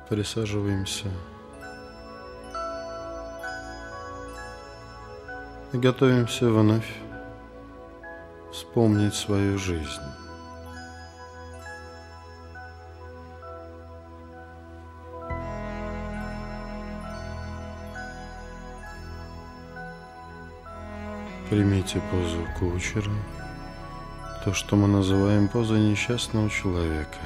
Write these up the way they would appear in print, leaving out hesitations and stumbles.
Присаживаемся и готовимся вновь вспомнить свою жизнь. Примите позу кучера, то, что мы называем позой несчастного человека.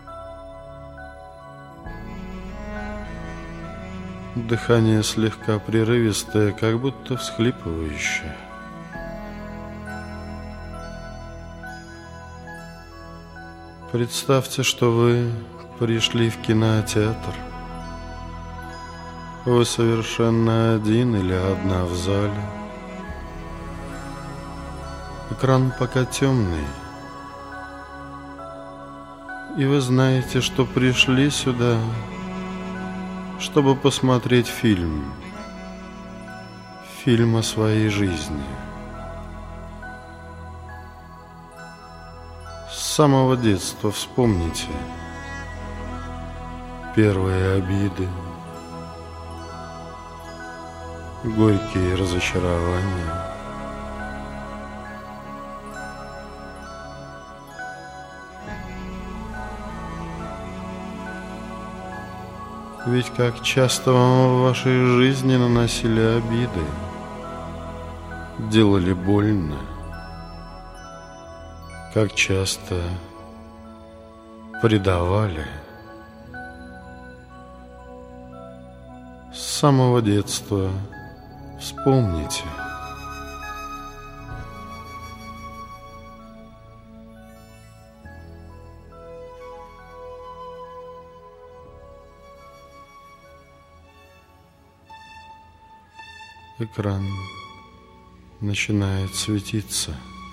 Дыхание слегка прерывистое, как будто всхлипывающее. Представьте, что вы пришли в кинотеатр. Вы совершенно один или одна в зале. Экран пока темный. И вы знаете, что пришли сюда, чтобы посмотреть фильм о своей жизни. С самого детства вспомните первые обиды, горькие разочарования. Ведь как часто вам в вашей жизни наносили обиды, делали больно, как часто предавали. С самого детства вспомните. Экран начинает светиться.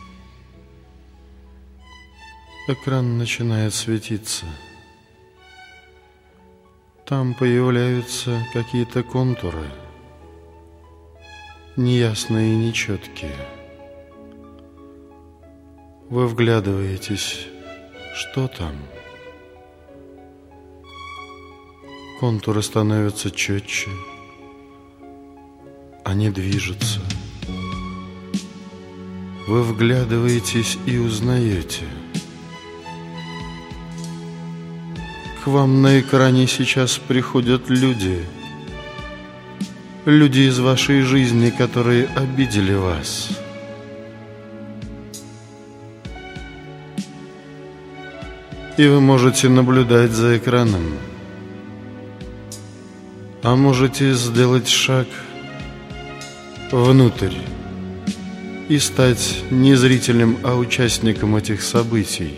Экран начинает светиться. Там появляются какие-то контуры, неясные и нечеткие. Вы вглядываетесь, что там? Контуры становятся четче. Они движутся. Вы вглядываетесь и узнаете. К вам на экране сейчас приходят люди. Люди из вашей жизни, которые обидели вас. И вы можете наблюдать за экраном. А можете сделать шаг внутрь и стать не зрителем, а участником этих событий.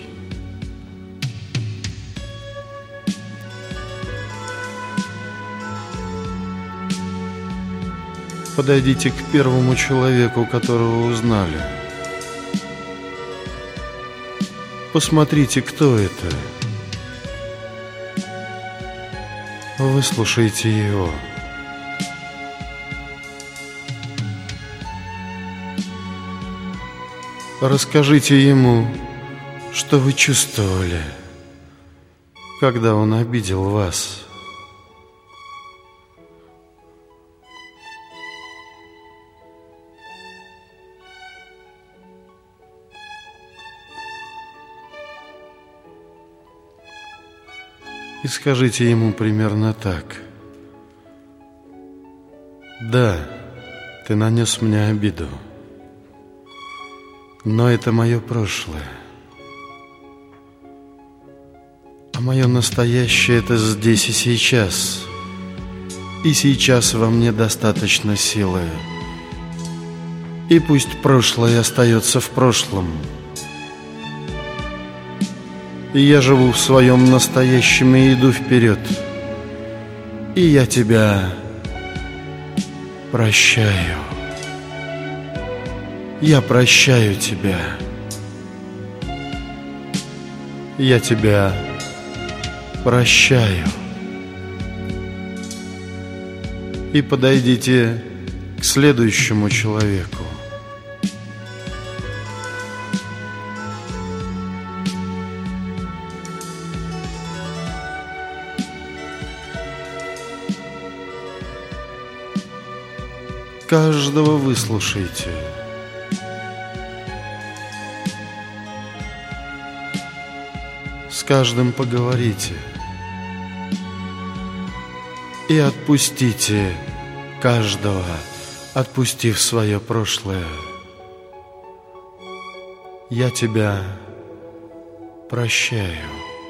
Подойдите к первому человеку, которого узнали. Посмотрите, кто это. Выслушайте его. Расскажите ему, что вы чувствовали, когда он обидел вас. И скажите ему примерно так: «Да, ты нанес мне обиду. Но это мое прошлое. А мое настоящее — это здесь и сейчас. И сейчас во мне достаточно силы. И пусть прошлое остается в прошлом. И я живу в своем настоящем и иду вперед. И я тебя прощаю. Я прощаю тебя. Я тебя прощаю». И подойдите к следующему человеку. Каждого выслушайте. С каждым поговорите. И отпустите каждого, отпустив свое прошлое. Я тебя прощаю.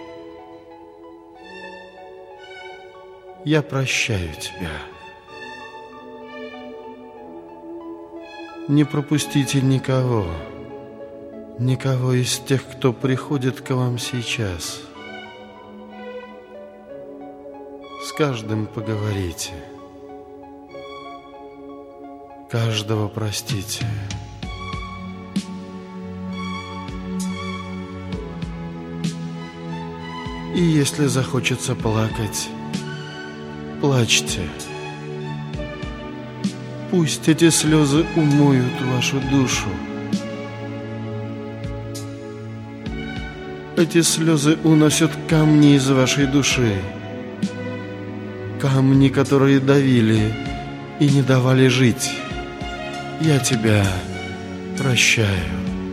Я прощаю тебя. Не пропустите никого, никого из тех, кто приходит к вам сейчас. С каждым поговорите. Каждого простите. И если захочется плакать, плачьте. Пусть эти слезы умоют вашу душу. Эти слезы уносят камни из вашей души. Камни, которые давили и не давали жить. Я тебя прощаю.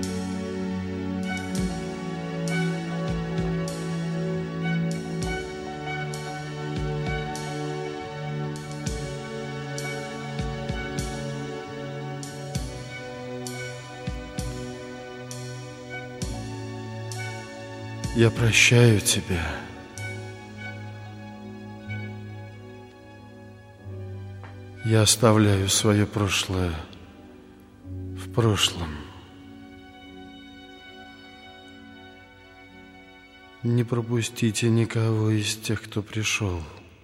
Я прощаю тебя. Я оставляю свое прошлое в прошлом. Не пропустите никого из тех, кто пришел.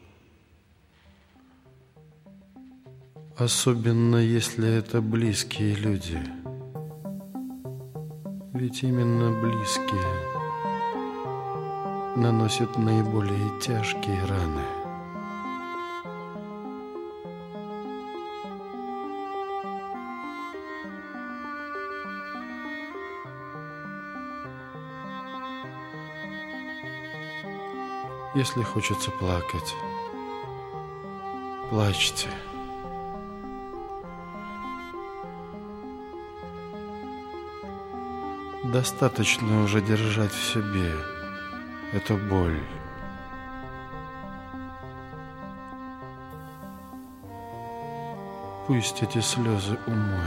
Особенно, если это близкие люди. Ведь именно близкие наносят наиболее тяжкие раны. Если хочется плакать, плачьте. Достаточно уже держать в себе эту боль. Пусть эти слезы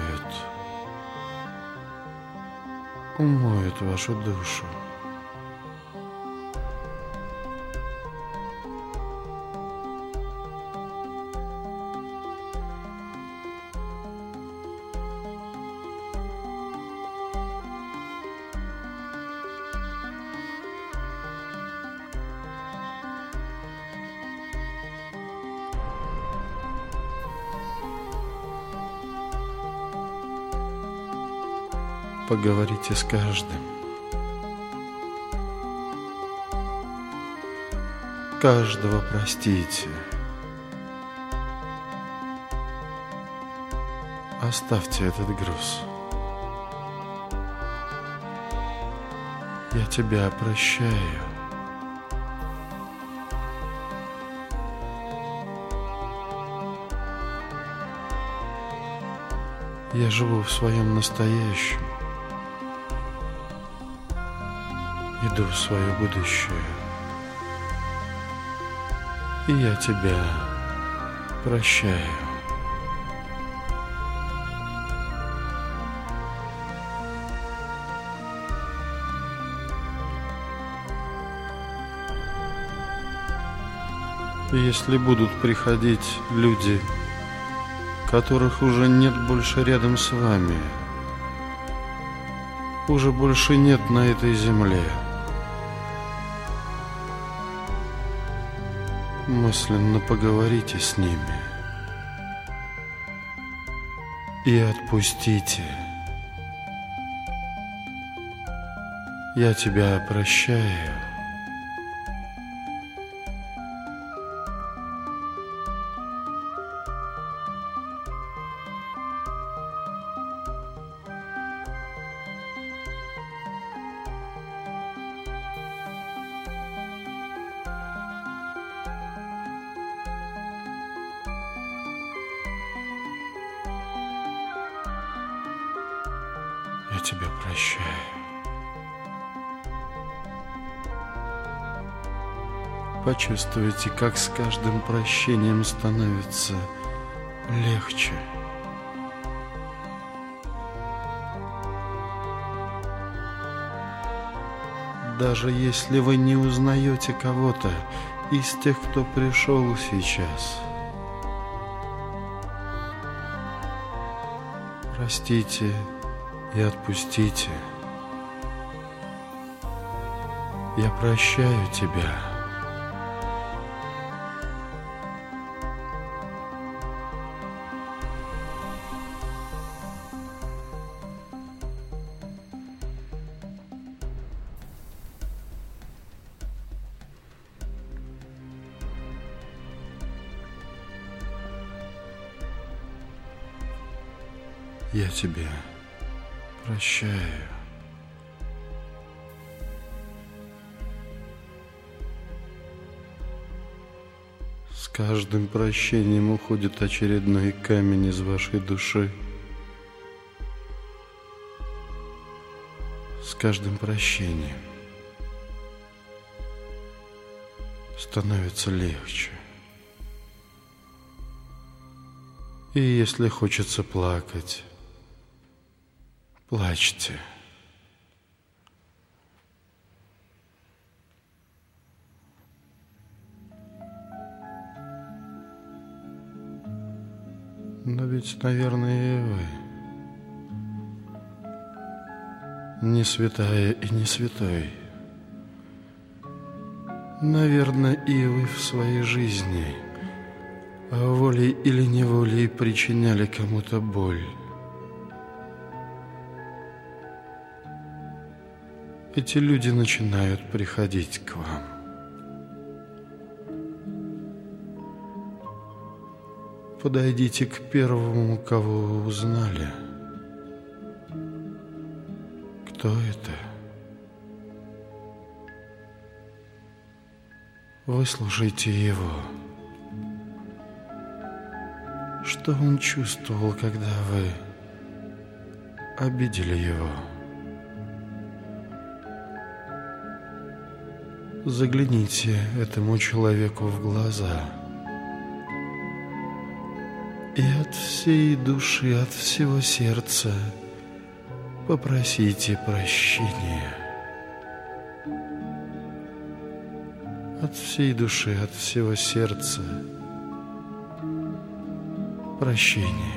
умоют вашу душу. Поговорите с каждым. Каждого простите. Оставьте этот груз. Я тебя прощаю. Я живу в своем настоящем. Иду в свое будущее. И я тебя прощаю. И если будут приходить люди, которых уже нет больше рядом с вами, уже больше нет на этой земле, мысленно поговорите с ними и отпустите. Я тебя прощаю. Я тебя прощаю. Почувствуйте, как с каждым прощением становится легче. Даже если вы не узнаете кого-то из тех, кто пришел сейчас, простите и отпустите. Я прощаю тебя. Я тебя прощаю. С каждым прощением уходит очередной камень из вашей души. С каждым прощением становится легче. И если хочется плакать, плачьте. Но ведь, наверное, и вы не святая и не святой. Наверное, и вы в своей жизни волей или неволей причиняли кому-то боль. Эти люди начинают приходить к вам. Подойдите к первому, кого вы узнали. Кто это? Выслушайте его. Что он чувствовал, когда вы обидели его? Загляните этому человеку в глаза и от всей души, от всего сердца попросите прощения. От всей души, от всего сердца прощения.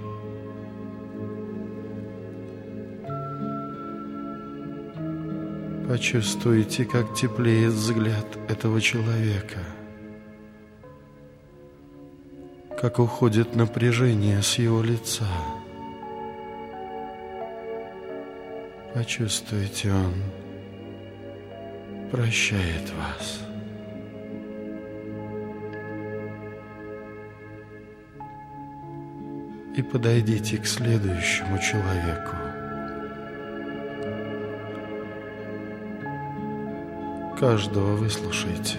Почувствуйте, как теплеет взгляд этого человека, как уходит напряжение с его лица. Почувствуйте, он прощает вас. И подойдите к следующему человеку. Каждого выслушайте.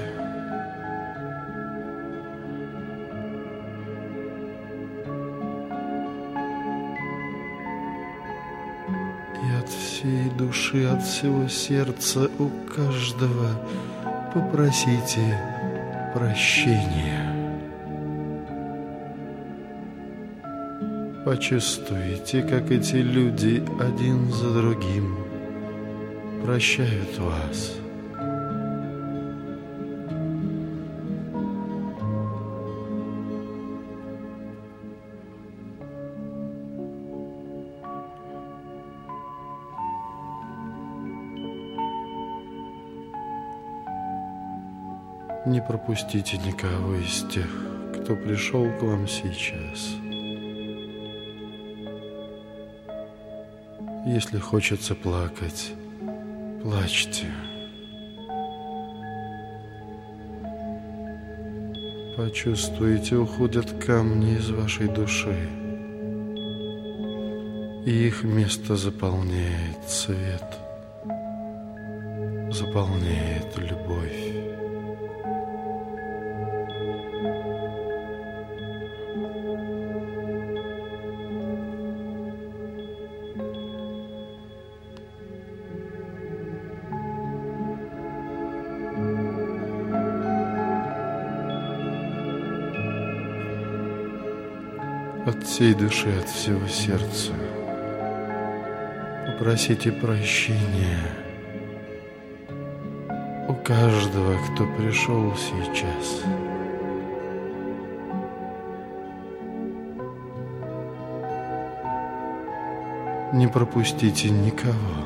И от всей души, от всего сердца у каждого попросите прощения. Почувствуйте, как эти люди один за другим прощают вас. Не пропустите никого из тех, кто пришел к вам сейчас. Если хочется плакать, плачьте. Почувствуйте, уходят камни из вашей души, и их место заполняет свет, заполняет любовь. От всей души, от всего сердца попросите прощения у каждого, кто пришел сейчас. Не пропустите никого.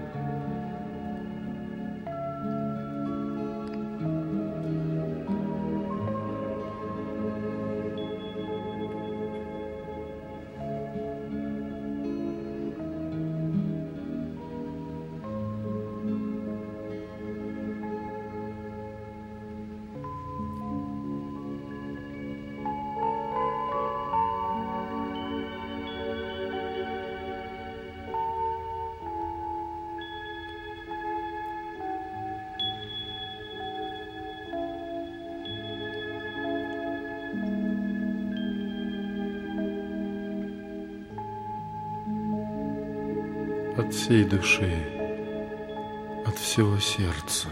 От всей души, от всего сердца.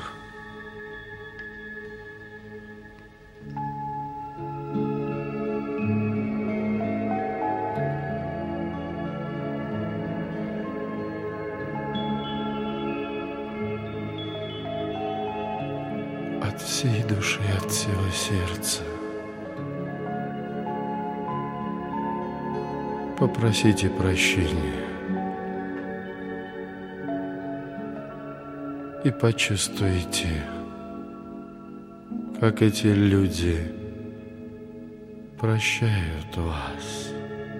От всей души, от всего сердца. Попросите прощения. И почувствуйте, как эти люди прощают вас.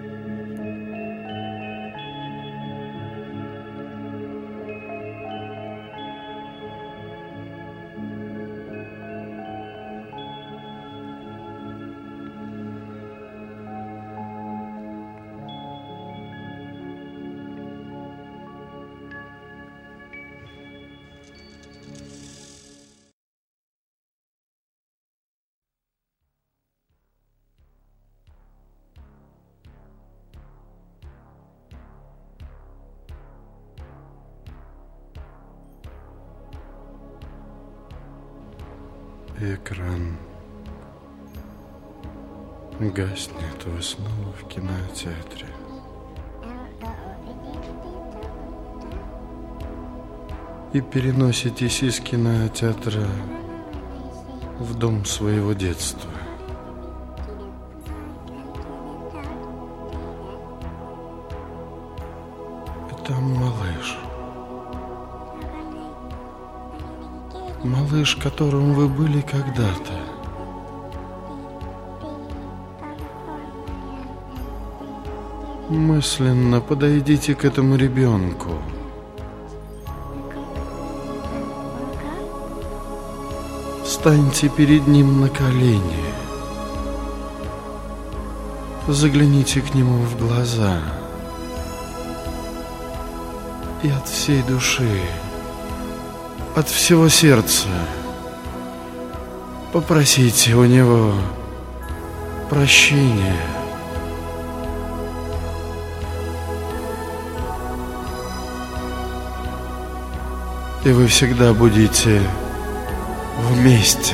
Экран гаснет, вы снова в кинотеатре. И переноситесь из кинотеатра в дом своего детства. И там малыш. Малыш, которым вы были когда-то. Мысленно подойдите к этому ребенку. Встаньте перед ним на колени. Загляните к нему в глаза. И от всей души, от всего сердца попросите у него прощения. И вы всегда будете вместе.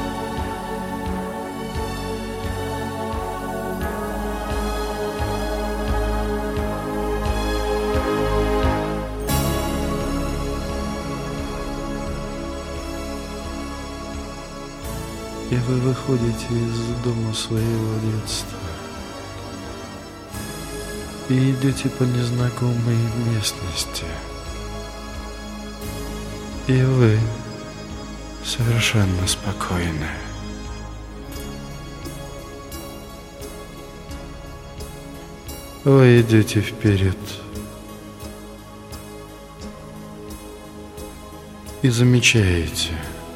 И вы выходите из дома своего детства и идете по незнакомой местности. И вы совершенно спокойны. Вы идете вперед и замечаете,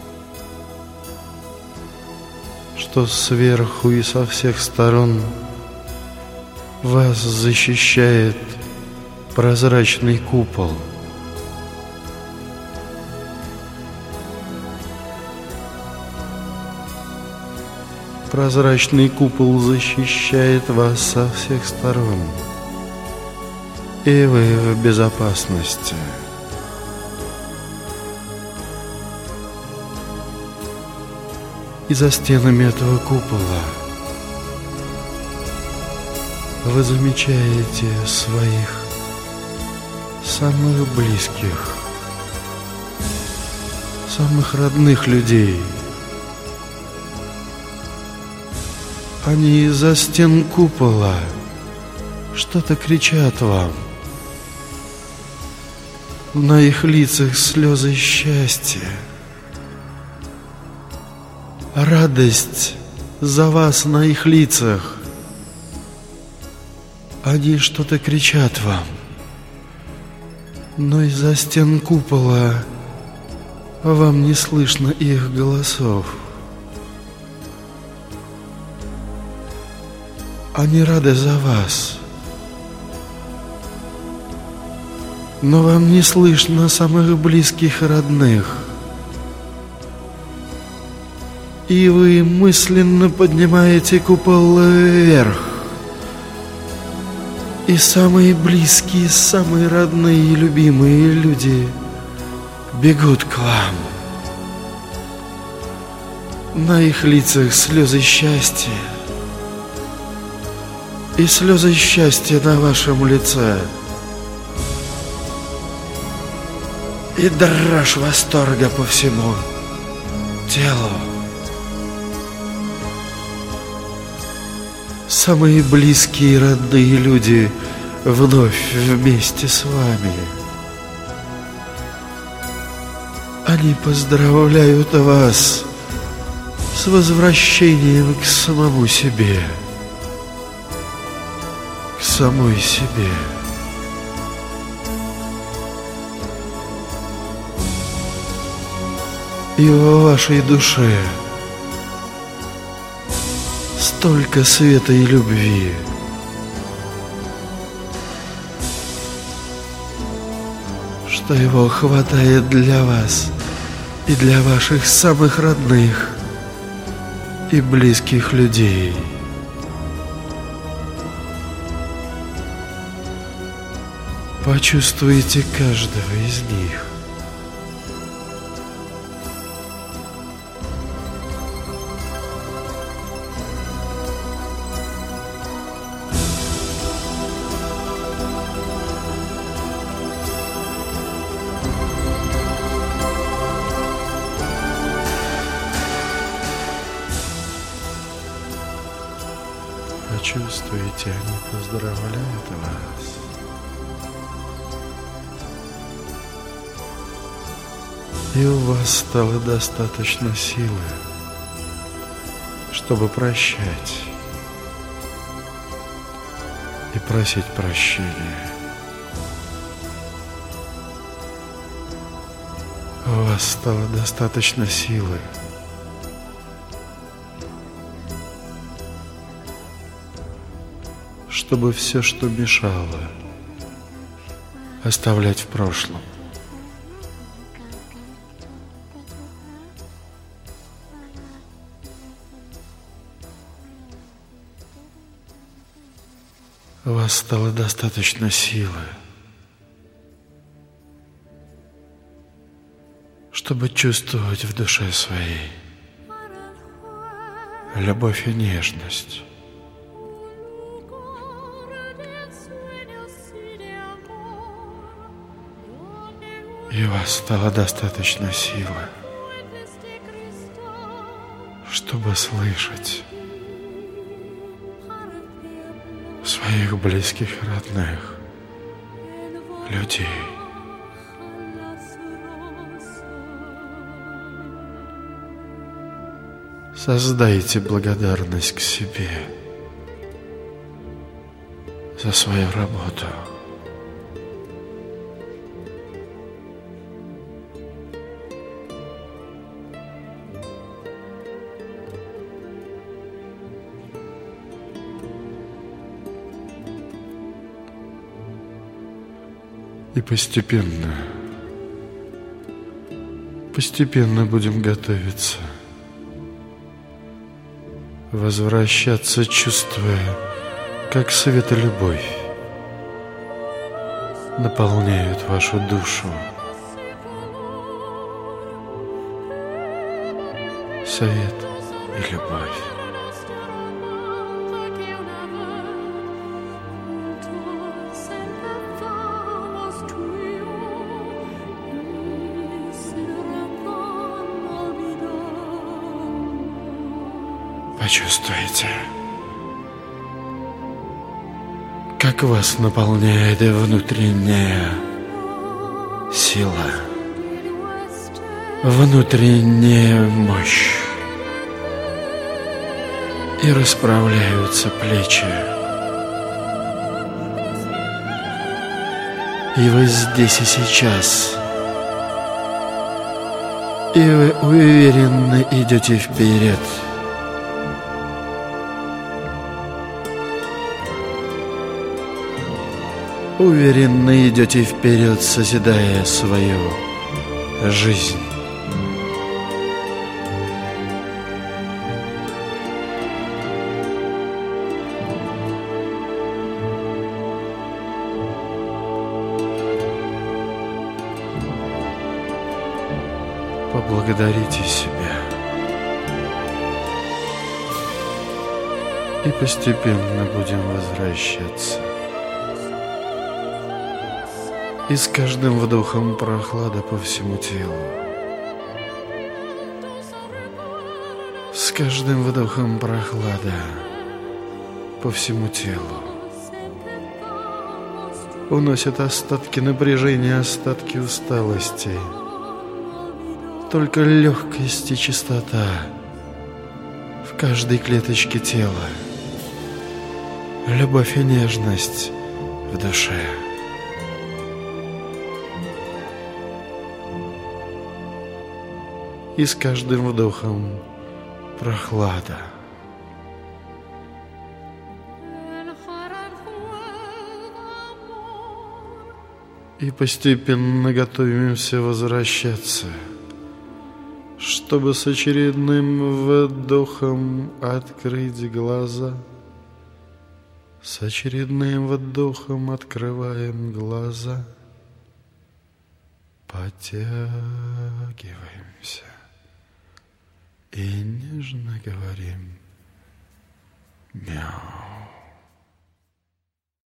что сверху и со всех сторон вас защищает прозрачный купол. Прозрачный купол защищает вас со всех сторон, и вы в безопасности. И за стенами этого купола вы замечаете своих самых близких, самых родных людей. Они из-за стен купола что-то кричат вам. На их лицах слезы счастья, радость за вас на их лицах. Они что-то кричат вам, но из-за стен купола вам не слышно их голосов. Они рады за вас, но вам не слышно самых близких и родных. И вы мысленно поднимаете купол вверх. И самые близкие, самые родные и любимые люди бегут к вам. На их лицах слезы счастья. И слезы счастья на вашем лице. И дрожь восторга по всему телу. Самые близкие и родные люди вновь вместе с вами. Они поздравляют вас с возвращением к самому себе, к самой себе. И во вашей душе столько света и любви. Что его хватает для вас и для ваших самых родных и близких людей. Почувствуйте каждого из них. Почувствуйте, они поздравляют вас. И у вас стало достаточно силы, чтобы прощать и просить прощения. У вас стало достаточно силы, чтобы все, что мешало, оставлять в прошлом. У вас стало достаточно силы, чтобы чувствовать в душе своей любовь и нежность. И у вас стало достаточно силы, чтобы слышать своих близких и родных людей. Создайте благодарность к себе за свою работу. И постепенно будем готовиться, возвращаться, чувствуя, как свет и любовь наполняют вашу душу. Свет и любовь. почувствуете, как вас наполняет внутренняя сила, внутренняя мощь, и расправляются плечи. И вы здесь и сейчас, и вы уверенно идете вперед. Уверенно идете вперед, созидая свою жизнь. Поблагодарите себя и постепенно будем возвращаться. И с каждым вдохом прохлада по всему телу. С каждым вдохом прохлада по всему телу. Уносят остатки напряжения, остатки усталости. Только легкость и чистота в каждой клеточке тела. Любовь и нежность в душе. И с каждым вдохом прохлада. И постепенно готовимся возвращаться, чтобы с очередным вдохом открыть глаза. С очередным вдохом открываем глаза. Подтягиваемся и нежно говорим мяу.